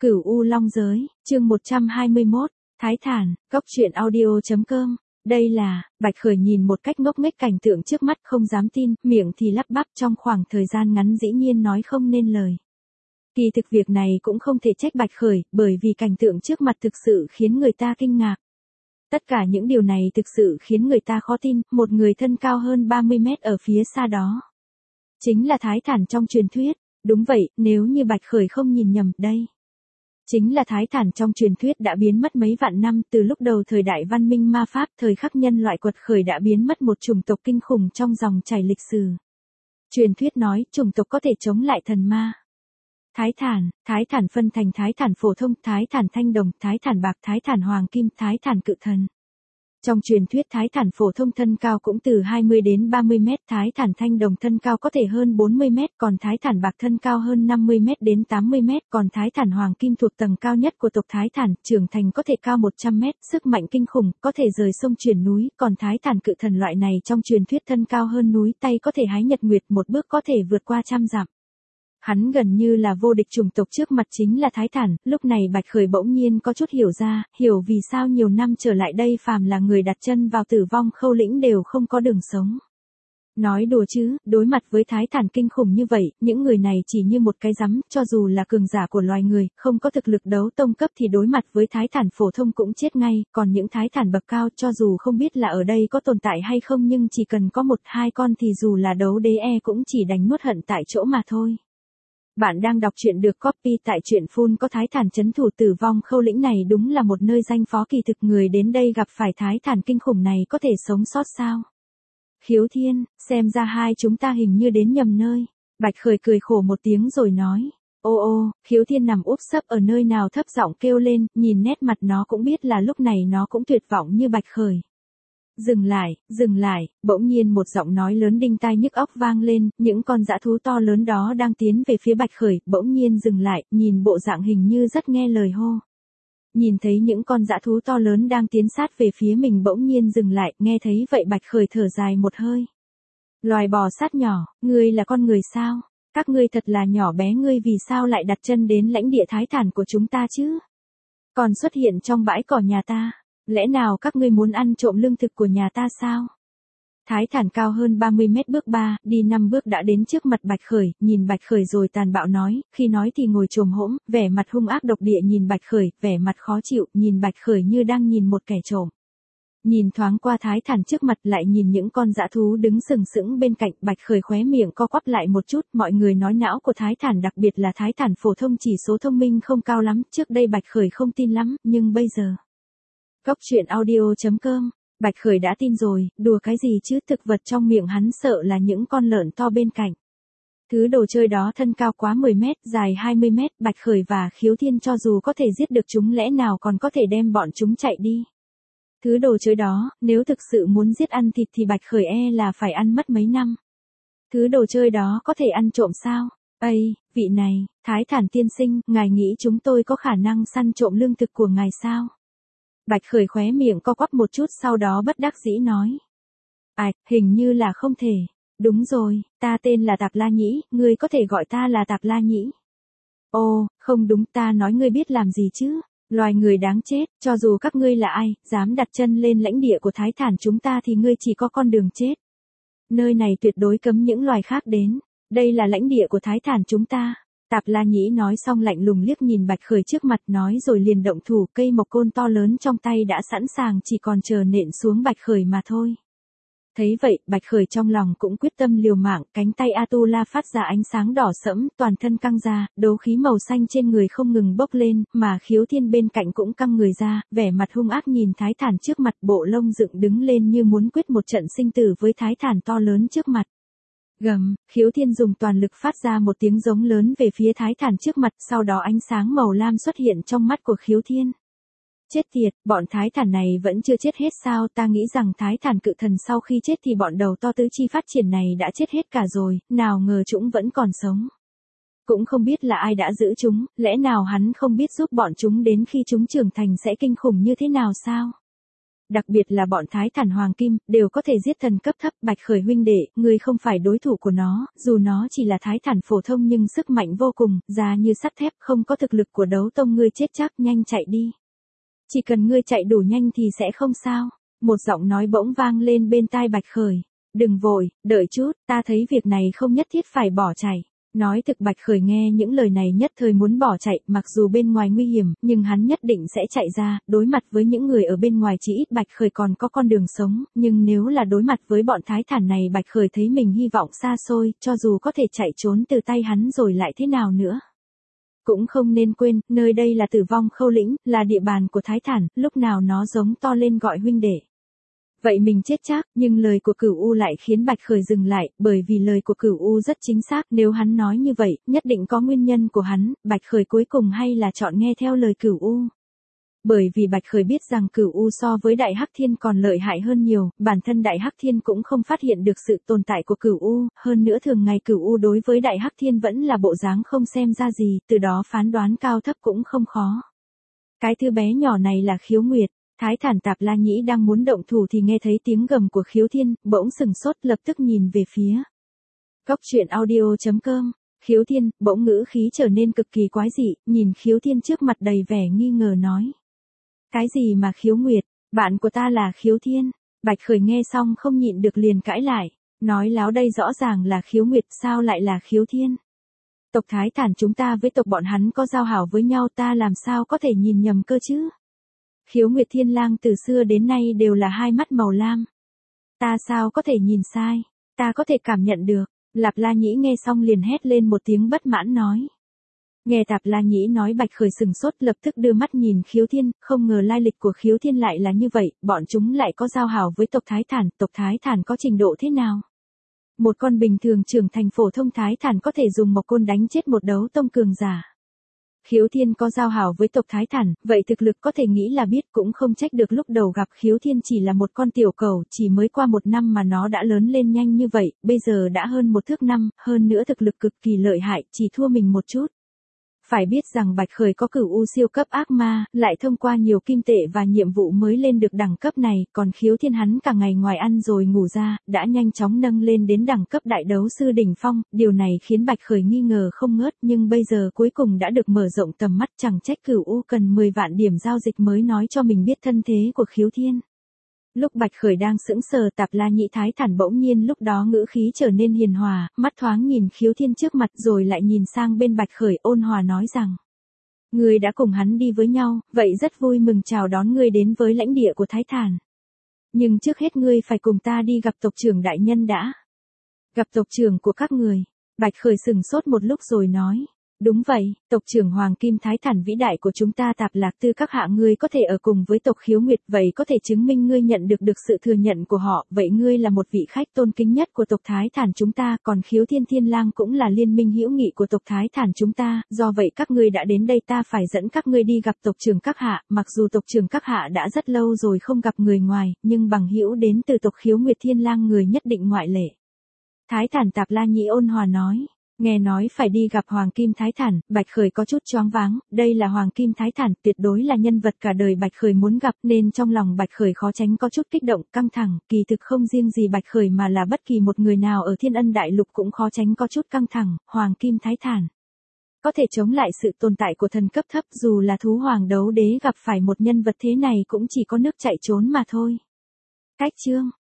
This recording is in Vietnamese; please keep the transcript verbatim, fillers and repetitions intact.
Cửu U Long Giới, chương một trăm hai mươi mốt, Thái Thản, góc truyện audio.com. Đây là, Bạch Khởi nhìn một cách ngốc nghếch cảnh tượng trước mắt không dám tin, miệng thì lắp bắp trong khoảng thời gian ngắn dĩ nhiên nói không nên lời. Kỳ thực việc này cũng không thể trách Bạch Khởi, bởi vì cảnh tượng trước mặt thực sự khiến người ta kinh ngạc. Tất cả những điều này thực sự khiến người ta khó tin, một người thân cao hơn ba mươi mét ở phía xa đó. Chính là Thái Thản trong truyền thuyết, đúng vậy, nếu như Bạch Khởi không nhìn nhầm, đây. Chính là Thái Thản trong truyền thuyết đã biến mất mấy vạn năm, từ lúc đầu thời đại văn minh ma pháp, thời khắc nhân loại quật khởi đã biến mất một chủng tộc kinh khủng trong dòng chảy lịch sử. Truyền thuyết nói, chủng tộc có thể chống lại thần ma. Thái Thản, Thái Thản phân thành Thái Thản phổ thông, Thái Thản thanh đồng, Thái Thản bạc, Thái Thản hoàng kim, Thái Thản cự thần. Trong truyền thuyết Thái Thản phổ thông thân cao cũng từ hai mươi đến ba mươi mét, Thái Thản thanh đồng thân cao có thể hơn bốn mươi mét, còn Thái Thản bạc thân cao hơn năm mươi mét đến tám mươi mét, còn Thái Thản hoàng kim thuộc tầng cao nhất của tộc Thái Thản, trưởng thành có thể cao một trăm mét, sức mạnh kinh khủng, có thể rời sông chuyển núi, còn Thái Thản cự thần loại này trong truyền thuyết thân cao hơn núi, tay có thể hái nhật nguyệt, một bước có thể vượt qua trăm dặm. Hắn gần như là vô địch, chủng tộc trước mặt chính là Thái Thản. Lúc này Bạch Khởi bỗng nhiên có chút hiểu ra, hiểu vì sao nhiều năm trở lại đây phàm là người đặt chân vào Tử Vong Khâu Lĩnh đều không có đường sống. Nói đùa chứ, đối mặt với Thái Thản kinh khủng như vậy, những người này chỉ như một cái rắm, cho dù là cường giả của loài người, không có thực lực đấu tông cấp thì đối mặt với Thái Thản phổ thông cũng chết ngay, còn những Thái Thản bậc cao cho dù không biết là ở đây có tồn tại hay không nhưng chỉ cần có một hai con thì dù là đấu đế e cũng chỉ đánh nuốt hận tại chỗ mà thôi. Bạn đang đọc truyện được copy tại truyện Full có Thái Thản trấn thủ Tử Vong Khâu Lĩnh này đúng là một nơi danh phó kỳ thực, người đến đây gặp phải Thái Thản kinh khủng này có thể sống sót sao? Khiếu Thiên, xem ra hai chúng ta hình như đến nhầm nơi. Bạch Khởi cười khổ một tiếng rồi nói. Ô ô, Khiếu Thiên nằm úp sấp ở nơi nào thấp giọng kêu lên, nhìn nét mặt nó cũng biết là lúc này nó cũng tuyệt vọng như Bạch Khởi. Dừng lại, dừng lại, bỗng nhiên một giọng nói lớn đinh tai nhức óc vang lên, những con dã thú to lớn đó đang tiến về phía Bạch Khởi, bỗng nhiên dừng lại, nhìn bộ dạng hình như rất nghe lời hô. Nhìn thấy những con dã thú to lớn đang tiến sát về phía mình bỗng nhiên dừng lại, nghe thấy vậy Bạch Khởi thở dài một hơi. Loài bò sát nhỏ, ngươi là con người sao? Các ngươi thật là nhỏ bé, ngươi vì sao lại đặt chân đến lãnh địa Thái Thản của chúng ta chứ? Còn xuất hiện trong bãi cỏ nhà ta. Lẽ nào các ngươi muốn ăn trộm lương thực của nhà ta sao? Thái Thản cao hơn ba mươi mét, bước ba, đi năm bước đã đến trước mặt Bạch Khởi, nhìn Bạch Khởi rồi tàn bạo nói, khi nói thì ngồi chồm hỗn, vẻ mặt hung ác độc địa nhìn Bạch Khởi, vẻ mặt khó chịu, nhìn Bạch Khởi như đang nhìn một kẻ trộm. Nhìn thoáng qua Thái Thản trước mặt lại nhìn những con dã thú đứng sừng sững bên cạnh, Bạch Khởi khóe miệng co quắp lại một chút, mọi người nói não của Thái Thản đặc biệt là Thái Thản phổ thông chỉ số thông minh không cao lắm, trước đây Bạch Khởi không tin lắm, nhưng bây giờ. Góc truyện audio.com, Bạch Khởi đã tin rồi, đùa cái gì chứ, thực vật trong miệng hắn sợ là những con lợn to bên cạnh. Thứ đồ chơi đó thân cao quá mười mét, dài hai mươi mét, Bạch Khởi và Khiếu Thiên cho dù có thể giết được chúng lẽ nào còn có thể đem bọn chúng chạy đi. Thứ đồ chơi đó, nếu thực sự muốn giết ăn thịt thì Bạch Khởi e là phải ăn mất mấy năm. Thứ đồ chơi đó có thể ăn trộm sao? Ây, vị này, Thái Thản tiên sinh, ngài nghĩ chúng tôi có khả năng săn trộm lương thực của ngài sao? Bạch Khởi khóe miệng co quắp một chút sau đó bất đắc dĩ nói. Ảch, hình như là không thể. Đúng rồi, ta tên là Tạp La Nhĩ, ngươi có thể gọi ta là Tạp La Nhĩ. Ồ, không đúng, ta nói ngươi biết làm gì chứ? Loài người đáng chết, cho dù các ngươi là ai, dám đặt chân lên lãnh địa của Thái Thản chúng ta thì ngươi chỉ có con đường chết. Nơi này tuyệt đối cấm những loài khác đến. Đây là lãnh địa của Thái Thản chúng ta. Tạp La Nhĩ nói xong lạnh lùng liếc nhìn Bạch Khởi trước mặt nói rồi liền động thủ, cây mộc côn to lớn trong tay đã sẵn sàng chỉ còn chờ nện xuống Bạch Khởi mà thôi. Thấy vậy, Bạch Khởi trong lòng cũng quyết tâm liều mạng, cánh tay Atula phát ra ánh sáng đỏ sẫm, toàn thân căng ra, đấu khí màu xanh trên người không ngừng bốc lên, mà Khiếu Thiên bên cạnh cũng căng người ra, vẻ mặt hung ác nhìn Thái Thản trước mặt, bộ lông dựng đứng lên như muốn quyết một trận sinh tử với Thái Thản to lớn trước mặt. Gầm, Khiếu Thiên dùng toàn lực phát ra một tiếng giống lớn về phía Thái Thản trước mặt, sau đó ánh sáng màu lam xuất hiện trong mắt của Khiếu Thiên. Chết tiệt, bọn Thái Thản này vẫn chưa chết hết sao, ta nghĩ rằng Thái Thản cự thần sau khi chết thì bọn đầu to tứ chi phát triển này đã chết hết cả rồi, nào ngờ chúng vẫn còn sống. Cũng không biết là ai đã giữ chúng, lẽ nào hắn không biết giúp bọn chúng đến khi chúng trưởng thành sẽ kinh khủng như thế nào sao? Đặc biệt là bọn Thái Thản Hoàng Kim, đều có thể giết thần cấp thấp. Bạch Khởi huynh đệ, ngươi không phải đối thủ của nó, dù nó chỉ là Thái Thản phổ thông nhưng sức mạnh vô cùng, da như sắt thép, không có thực lực của đấu tông, ngươi chết chắc, nhanh chạy đi. Chỉ cần ngươi chạy đủ nhanh thì sẽ không sao. Một giọng nói bỗng vang lên bên tai Bạch Khởi. Đừng vội, đợi chút, ta thấy việc này không nhất thiết phải bỏ chạy. Nói thực Bạch Khởi nghe những lời này nhất thời muốn bỏ chạy, mặc dù bên ngoài nguy hiểm, nhưng hắn nhất định sẽ chạy ra, đối mặt với những người ở bên ngoài chỉ ít Bạch Khởi còn có con đường sống, nhưng nếu là đối mặt với bọn Thái Thản này Bạch Khởi thấy mình hy vọng xa xôi, cho dù có thể chạy trốn từ tay hắn rồi lại thế nào nữa. Cũng không nên quên, nơi đây là Tử Vong Khâu lĩnh, là địa bàn của Thái Thản, lúc nào nó giống to lên gọi huynh đệ. Vậy mình chết chắc, nhưng lời của Cửu U lại khiến Bạch Khởi dừng lại, bởi vì lời của Cửu U rất chính xác, nếu hắn nói như vậy, nhất định có nguyên nhân của hắn, Bạch Khởi cuối cùng hay là chọn nghe theo lời Cửu U. Bởi vì Bạch Khởi biết rằng Cửu U so với Đại Hắc Thiên còn lợi hại hơn nhiều, bản thân Đại Hắc Thiên cũng không phát hiện được sự tồn tại của Cửu U, hơn nữa thường ngày Cửu U đối với Đại Hắc Thiên vẫn là bộ dáng không xem ra gì, từ đó phán đoán cao thấp cũng không khó. Cái thứ bé nhỏ này là Khiếu Nguyệt. Thái Thản Tạp La Nhĩ đang muốn động thủ thì nghe thấy tiếng gầm của Khiếu Thiên, bỗng sừng sốt lập tức nhìn về phía. Cốc truyện audio chấm com. Khiếu Thiên, bỗng ngữ khí trở nên cực kỳ quái dị, nhìn Khiếu Thiên trước mặt đầy vẻ nghi ngờ nói. Cái gì mà Khiếu Nguyệt, bạn của ta là Khiếu Thiên. Bạch Khởi nghe xong không nhịn được liền cãi lại, nói láo đây rõ ràng là Khiếu Nguyệt, sao lại là Khiếu Thiên. Tộc Thái Thản chúng ta với tộc bọn hắn có giao hảo với nhau, ta làm sao có thể nhìn nhầm cơ chứ. Khiếu Nguyệt Thiên Lang từ xưa đến nay đều là hai mắt màu lam. Ta sao có thể nhìn sai, ta có thể cảm nhận được. Tạp La Nhĩ nghe xong liền hét lên một tiếng bất mãn nói. Nghe Tạp La Nhĩ nói Bạch Khởi sừng sốt lập tức đưa mắt nhìn Khiếu Thiên, không ngờ lai lịch của Khiếu Thiên lại là như vậy, bọn chúng lại có giao hảo với tộc Thái Thản, tộc Thái Thản có trình độ thế nào? Một con bình thường trưởng thành phổ thông Thái Thản có thể dùng một côn đánh chết một đấu tông cường giả. Khiếu Thiên có giao hảo với tộc Thái Thản, vậy thực lực có thể nghĩ là biết, cũng không trách được lúc đầu gặp Khiếu Thiên chỉ là một con tiểu cẩu, chỉ mới qua một năm mà nó đã lớn lên nhanh như vậy, bây giờ đã hơn một thước năm, hơn nữa thực lực cực kỳ lợi hại, chỉ thua mình một chút. Phải biết rằng Bạch Khởi có Cửu U siêu cấp ác ma, lại thông qua nhiều kim tệ và nhiệm vụ mới lên được đẳng cấp này, còn Khiếu Thiên hắn cả ngày ngoài ăn rồi ngủ ra, đã nhanh chóng nâng lên đến đẳng cấp đại đấu sư đỉnh phong, điều này khiến Bạch Khởi nghi ngờ không ngớt, nhưng bây giờ cuối cùng đã được mở rộng tầm mắt, chẳng trách Cửu U cần mười vạn điểm giao dịch mới nói cho mình biết thân thế của Khiếu Thiên. Lúc Bạch Khởi đang sững sờ, Tạp La Nhĩ Thái Thản bỗng nhiên lúc đó ngữ khí trở nên hiền hòa, mắt thoáng nhìn Khiếu Thiên trước mặt rồi lại nhìn sang bên Bạch Khởi ôn hòa nói rằng. Ngươi đã cùng hắn đi với nhau, vậy rất vui mừng chào đón ngươi đến với lãnh địa của Thái Thản. Nhưng trước hết ngươi phải cùng ta đi gặp tộc trưởng đại nhân đã. Gặp tộc trưởng của các người. Bạch Khởi sừng sốt một lúc rồi nói. Đúng vậy, tộc trưởng Hoàng Kim Thái Thản vĩ đại của chúng ta Tạp Lạc Tư các hạ, ngươi có thể ở cùng với tộc Khiếu Nguyệt, vậy có thể chứng minh ngươi nhận được được sự thừa nhận của họ, vậy ngươi là một vị khách tôn kính nhất của tộc Thái Thản chúng ta, còn Khiếu Thiên Thiên Lang cũng là liên minh hữu nghị của tộc Thái Thản chúng ta, do vậy các ngươi đã đến đây ta phải dẫn các ngươi đi gặp tộc trưởng các hạ, mặc dù tộc trưởng các hạ đã rất lâu rồi không gặp người ngoài, nhưng bằng hữu đến từ tộc Khiếu Nguyệt Thiên Lang người nhất định ngoại lệ. Thái Thản Tạp La Nhĩ ôn hòa nói. Nghe nói phải đi gặp Hoàng Kim Thái Thản, Bạch Khởi có chút choáng váng, đây là Hoàng Kim Thái Thản, tuyệt đối là nhân vật cả đời Bạch Khởi muốn gặp, nên trong lòng Bạch Khởi khó tránh có chút kích động, căng thẳng, kỳ thực không riêng gì Bạch Khởi mà là bất kỳ một người nào ở Thiên Ân Đại Lục cũng khó tránh có chút căng thẳng, Hoàng Kim Thái Thản. Có thể chống lại sự tồn tại của thần cấp thấp, dù là thú hoàng đấu đế gặp phải một nhân vật thế này cũng chỉ có nước chạy trốn mà thôi. Cách chương